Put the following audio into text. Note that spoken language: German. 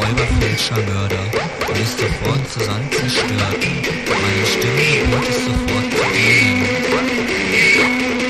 Räuber, Fälscher, Mörder und ist sofort zu Sand zerstört. Meine Stimme gebot es sofort zu gehen.